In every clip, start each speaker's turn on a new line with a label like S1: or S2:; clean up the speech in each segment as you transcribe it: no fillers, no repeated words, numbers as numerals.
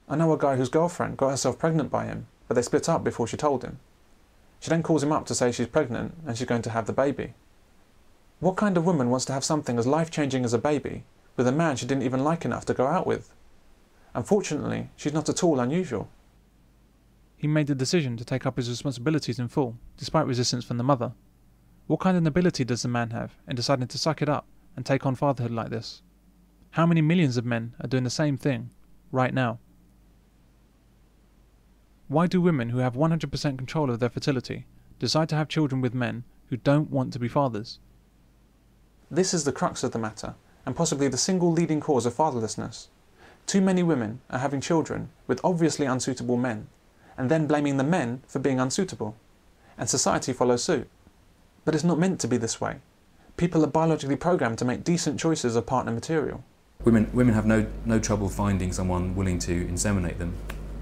S1: I know a guy whose girlfriend got herself pregnant by him, but they split up before she told him. She then calls him up to say she's pregnant and she's going to have the baby. What kind of woman wants to have something as life-changing as a baby with a man she didn't even like enough to go out with? Unfortunately, she's not at all unusual. He made the decision to take up his responsibilities in full, despite resistance from the mother. What kind of nobility does the man have in deciding to suck it up and take on fatherhood like this? How many millions of men are doing the same thing, right now? Why do women who have 100% control of their fertility decide to have children with men who don't want to be fathers? This is the crux of the matter, and possibly the single leading cause of fatherlessness. Too many women are having children with obviously unsuitable men, and then blaming the men for being unsuitable. And society follows suit. But it's not meant to be this way. People are biologically programmed to make decent choices of partner material.
S2: Women have no trouble finding someone willing to inseminate them.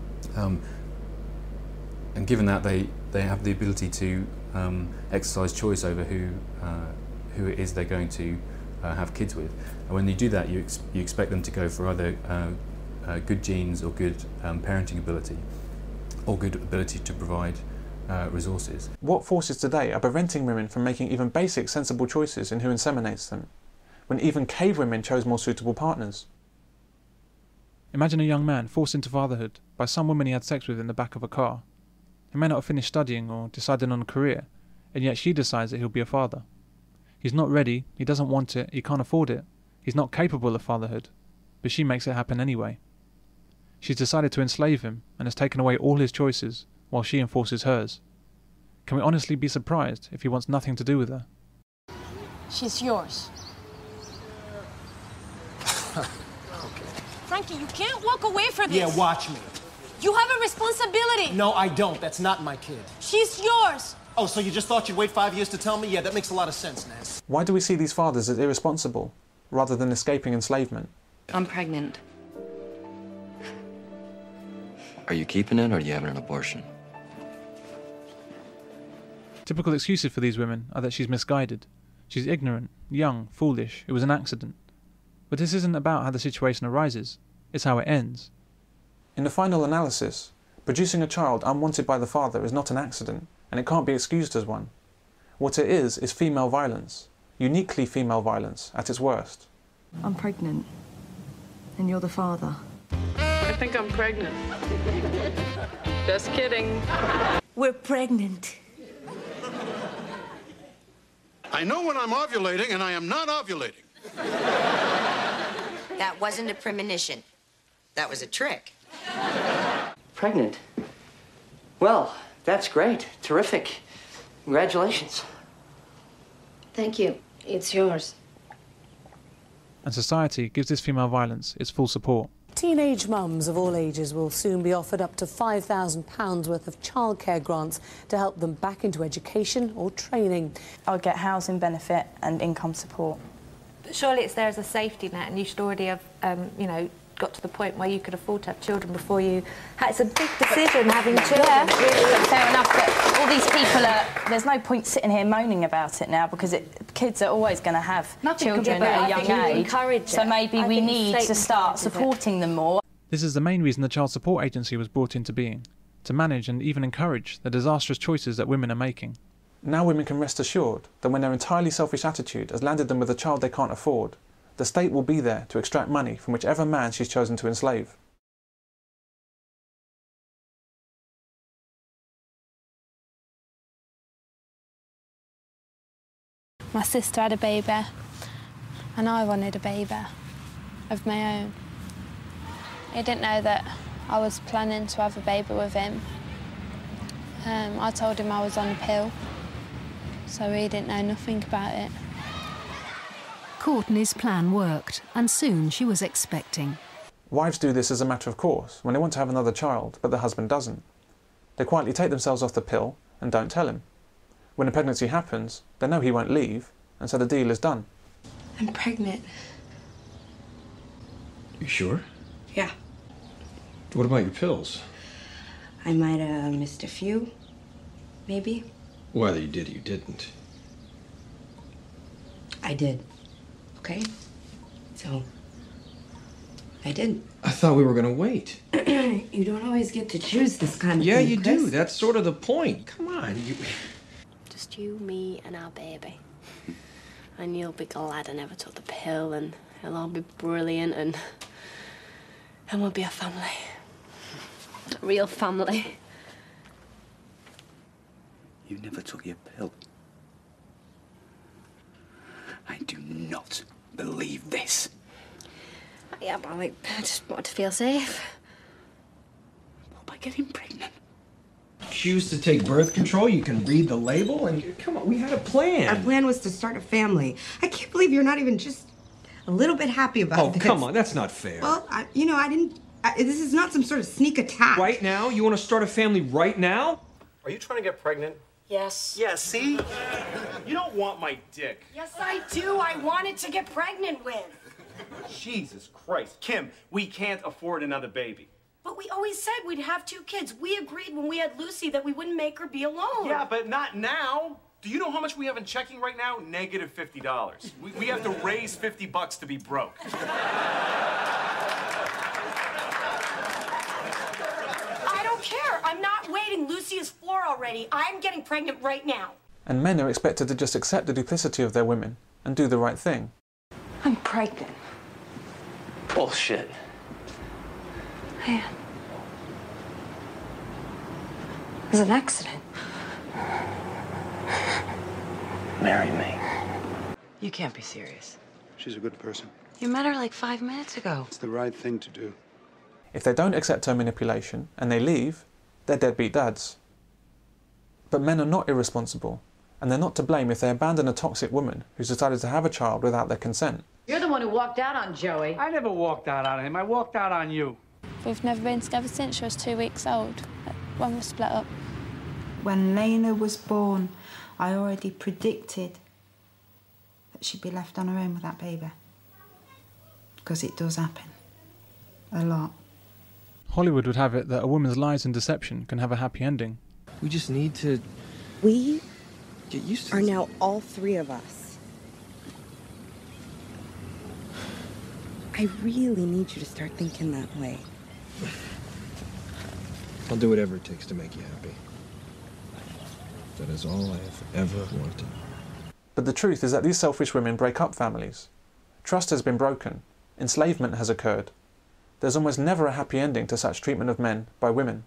S2: And given that they have the ability to exercise choice over who it is they're going to have kids with, and when you do that, you expect them to go for either good genes or good parenting ability, or good ability to provide resources.
S1: What forces today are preventing women from making even basic sensible choices in who inseminates them, when even cave women chose more suitable partners? Imagine a young man forced into fatherhood by some woman he had sex with in the back of a car. He may not have finished studying or decided on a career, and yet she decides that he'll be a father. He's not ready, he doesn't want it, he can't afford it, he's not capable of fatherhood, but she makes it happen anyway. She's decided to enslave him and has taken away all his choices, while she enforces hers. Can we honestly be surprised if he wants nothing to do with her?
S3: She's yours.
S4: Okay.
S3: Frankie, you can't walk away from this.
S4: Yeah, watch me.
S3: You have a responsibility.
S4: No, I don't. That's not my kid.
S3: She's yours.
S4: Oh, so you just thought you'd wait 5 years to tell me? Yeah, that makes a lot of sense, Naz.
S1: Why do we see these fathers as irresponsible, rather than escaping enslavement?
S5: I'm pregnant.
S6: Are you keeping it, or are you having an abortion?
S1: Typical excuses for these women are that she's misguided. She's ignorant, young, foolish, it was an accident. But this isn't about how the situation arises, it's how it ends. In the final analysis, producing a child unwanted by the father is not an accident, and it can't be excused as one. What it is female violence, uniquely female violence at its worst.
S5: I'm pregnant, and you're the father.
S7: I think I'm pregnant. Just kidding.
S3: We're pregnant.
S8: I know when I'm ovulating, and I am not ovulating.
S9: That wasn't a premonition. That was a trick.
S10: Pregnant? Well, that's great. Terrific. Congratulations.
S11: Thank you. It's yours.
S1: And society gives this female violence its full support.
S12: Teenage mums of all ages will soon be offered up to £5,000 worth of childcare grants to help them back into education or training.
S13: I'll get housing benefit and income support.
S14: But surely it's there as a safety net, and you should already have, got to the point where you could afford to have children before you... It's a big decision, having children.
S13: Yeah, really. Fair enough, but all these people are... There's no point sitting here moaning about it now, because kids are always going to have children at a young age. So maybe we need to start supporting them more.
S1: This is the main reason the Child Support Agency was brought into being, to manage and even encourage the disastrous choices that women are making. Now women can rest assured that when their entirely selfish attitude has landed them with a child they can't afford, the state will be there to extract money from whichever man she's chosen to enslave.
S15: My sister had a baby, and I wanted a baby of my own. He didn't know that I was planning to have a baby with him. I told him I was on a pill, so he didn't know nothing about it.
S16: Courtney's plan worked, and soon she was expecting.
S1: Wives do this as a matter of course when they want to have another child, but the husband doesn't. They quietly take themselves off the pill and don't tell him. When a pregnancy happens, they know he won't leave, and so the deal is done.
S11: I'm pregnant.
S17: You sure?
S11: Yeah.
S17: What about your pills?
S11: I might have missed a few, maybe.
S17: Whether you did or you didn't.
S11: I did. Okay? So, I didn't.
S17: I thought we were gonna wait.
S11: You don't always get to choose this kind of thing,
S17: Yeah, you
S11: Chris.
S17: do. That's sort of the point. Come on, you...
S18: Just you, me, and our baby. And you'll be glad I never took the pill, and it'll all be brilliant, and we'll be a family. A real family.
S19: You never took your pill. I do not believe this.
S18: Yeah, but I just wanted to feel safe.
S19: What about getting pregnant?
S17: Choose to take birth control, you can read the label, and come on, we had a plan.
S11: Our plan was to start a family. I can't believe you're not even just a little bit happy about this.
S17: Oh, come on, that's not fair.
S11: Well, I didn't... this is not some sort of sneak attack.
S17: Right now? You want to start a family right now?
S4: Are you trying to get pregnant?
S18: Yes.
S4: Yeah, see? You don't want my dick.
S3: Yes, I do. I wanted to get pregnant with.
S4: Jesus Christ. Kim, we can't afford another baby.
S3: But we always said we'd have 2 kids. We agreed when we had Lucy that we wouldn't make her be alone.
S4: Yeah, but not now. Do you know how much we have in checking right now? Negative $50. We have to raise $50 to be broke.
S3: I don't care. I'm not waiting. Lucy is 4 already. I'm getting pregnant right now.
S1: And men are expected to just accept the duplicity of their women and do the right thing.
S5: I'm pregnant.
S19: Bullshit.
S5: Man. It was an accident.
S19: Marry me.
S11: You can't be serious.
S8: She's a good person.
S11: You met her like 5 minutes ago.
S8: It's the right thing to do.
S1: If they don't accept her manipulation and they leave, they're deadbeat dads. But men are not irresponsible, and they're not to blame if they abandon a toxic woman who's decided to have a child without their consent.
S20: You're the one who walked out on Joey.
S21: I never walked out on him. I walked out on you.
S15: We've never been together since she was 2 weeks old, when we split up.
S22: When Lena was born, I already predicted that she'd be left on her own with that baby. Because it does happen. A lot.
S1: Hollywood would have it that a woman's lies and deception can have a happy ending.
S17: We just need to...
S23: We
S17: get used to
S23: are
S17: this.
S23: now all 3 of us. I really need you to start thinking that way.
S17: I'll do whatever it takes to make you happy. That is all I have ever wanted.
S1: But the truth is that these selfish women break up families. Trust has been broken. Enslavement has occurred. There's almost never a happy ending to such treatment of men by women.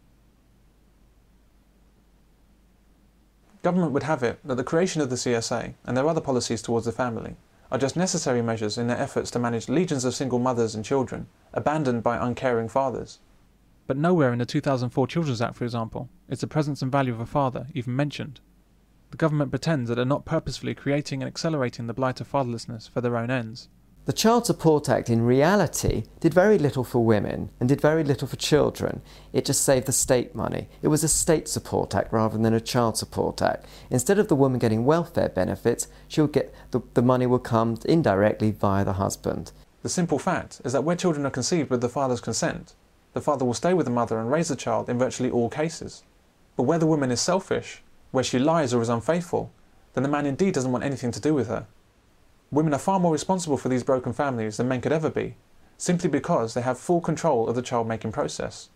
S1: Government would have it that the creation of the CSA and their other policies towards the family are just necessary measures in their efforts to manage legions of single mothers and children abandoned by uncaring fathers. But nowhere in the 2004 Children's Act, for example, is the presence and value of a father even mentioned. The government pretends that they're not purposefully creating and accelerating the blight of fatherlessness for their own ends.
S24: The Child Support Act in reality did very little for women and did very little for children. It just saved the state money. It was a state support act rather than a child support act. Instead of the woman getting welfare benefits, she'll get the money will come indirectly via the husband.
S1: The simple fact is that where children are conceived with the father's consent, the father will stay with the mother and raise the child in virtually all cases. But where the woman is selfish, where she lies or is unfaithful, then the man indeed doesn't want anything to do with her. Women are far more responsible for these broken families than men could ever be, simply because they have full control of the child-making process.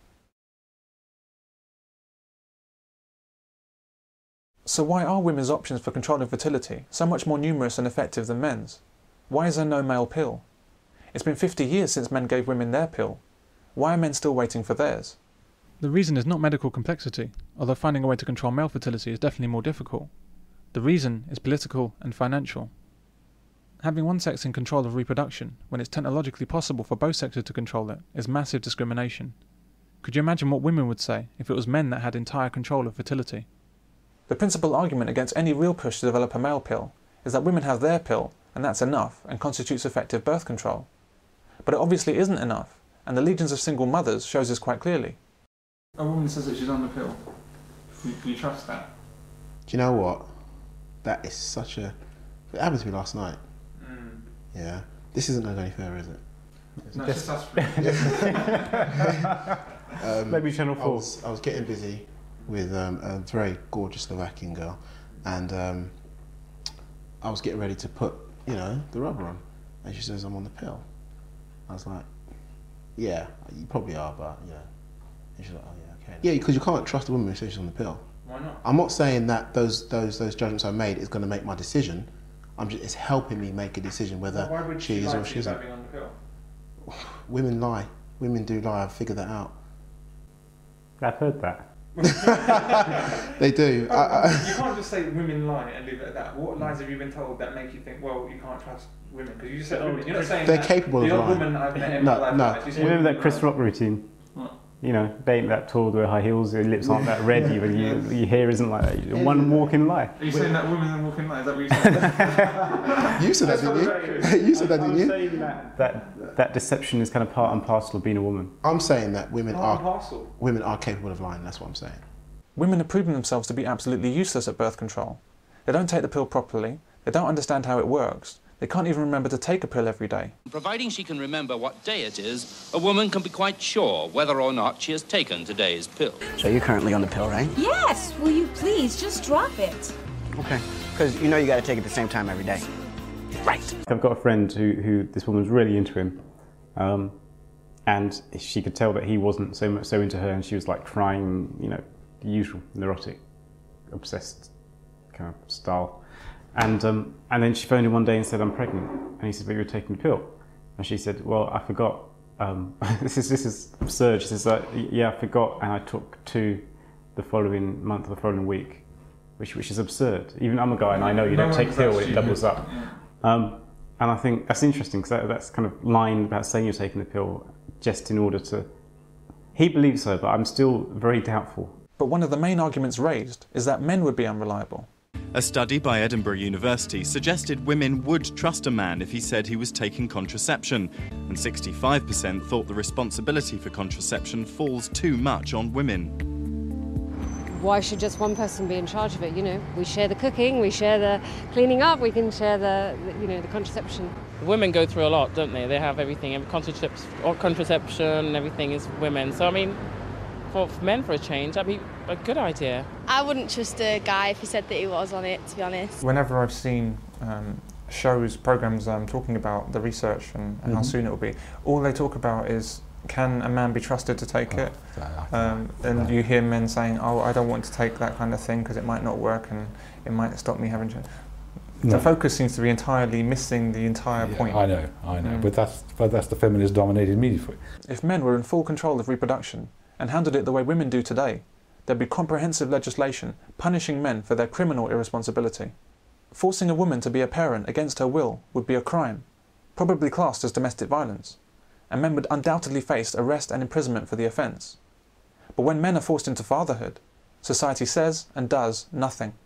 S1: So why are women's options for controlling fertility so much more numerous and effective than men's? Why is there no male pill? It's been 50 years since men gave women their pill. Why are men still waiting for theirs? The reason is not medical complexity, although finding a way to control male fertility is definitely more difficult. The reason is political and financial. Having one sex in control of reproduction, when it's technologically possible for both sexes to control it, is massive discrimination. Could you imagine what women would say if it was men that had entire control of fertility? The principal argument against any real push to develop a male pill is that women have their pill, and that's enough, and constitutes effective birth control. But it obviously isn't enough, and the legions of single mothers shows this quite clearly. A woman says that she's on the pill. Can you trust that?
S25: Do you know what? That is such a... It happened to me last night. Yeah. This isn't going any further, is it?
S1: No, it's just us.
S25: Maybe Channel 4. I was getting busy with a very gorgeous Slovakian girl, and I was getting ready to put, the rubber on, and she says, I'm on the pill. I was like, yeah, you probably are, but yeah. And she's like, oh yeah, okay. Yeah, because you can't trust a woman who says she's on the pill.
S1: Why not?
S25: I'm not saying that those judgments I made is going to make my decision. It's helping me make a decision whether she is or she isn't.
S1: Being on the pill?
S25: Women lie. Women do lie. I've figured that out.
S2: I've heard that.
S25: They do.
S1: You can't just say women lie and leave it at that. What lies have you been told that make you think, well, you can't trust women? Because you just said women. You're not saying
S25: they're
S1: that
S25: capable
S1: the
S25: of
S1: odd
S25: lying.
S1: woman I've met in my life lies.
S2: You remember that Chris Rock routine?
S1: What?
S2: You know, they ain't that tall, wear high heels, your lips aren't that red, even your hair isn't like that. One walking lie.
S1: Are you saying that women are walking lie? Is that what you're saying?
S25: You said that, didn't you? You said that, didn't you?
S2: I'm saying that deception is kind of part and parcel of being a woman.
S25: I'm saying that women
S1: Part and parcel.
S25: are capable of lying. That's what I'm saying.
S1: Women have proven themselves to be absolutely useless at birth control. They don't take the pill properly, they don't understand how it works, they can't even remember to take a pill every day.
S6: Providing she can remember what day it is, a woman can be quite sure whether or not she has taken today's pill.
S7: So you're currently on the pill, right?
S3: Yes, will you please just drop it?
S7: Okay. Because you know you got to take it at the same time every day. Right.
S2: I've got a friend who this woman was really into him, and she could tell that he wasn't so into her, and she was like crying, you know, the usual neurotic, obsessed kind of style. And then she phoned him one day and said, I'm pregnant. And he said, but you were taking the pill. And she said, well, I forgot. This is absurd. She says, yeah, I forgot, and I took 2 the following month or the following week, which is absurd. Even I'm a guy and I know you don't take pill, it doubles up. And I think that's interesting, because that's kind of lying about saying you're taking the pill just in order to... He believes so, but I'm still very doubtful.
S1: But one of the main arguments raised is that men would be unreliable.
S9: A study by Edinburgh University suggested women would trust a man if he said he was taking contraception, and 65% thought the responsibility for contraception falls too much on women.
S10: Why should just one person be in charge of it? You know, we share the cooking, we share the cleaning up, we can share the contraception.
S26: Women go through a lot, don't they? They have everything, contraception, everything is women. So I mean, for men for a change, that'd be a good idea.
S27: I wouldn't trust a guy if he said that he was on it, to be honest.
S1: Whenever I've seen programmes talking about the research and how soon it will be, all they talk about is, can a man be trusted to take it? And you hear men saying, oh, I don't want to take that kind of thing because it might not work and it might stop me having to... The focus seems to be entirely missing the entire point.
S28: I know, but that's the feminist dominated media for it.
S1: If men were in full control of reproduction and handled it the way women do today, there'd be comprehensive legislation punishing men for their criminal irresponsibility. Forcing a woman to be a parent against her will would be a crime, probably classed as domestic violence, and men would undoubtedly face arrest and imprisonment for the offence. But when men are forced into fatherhood, society says and does nothing.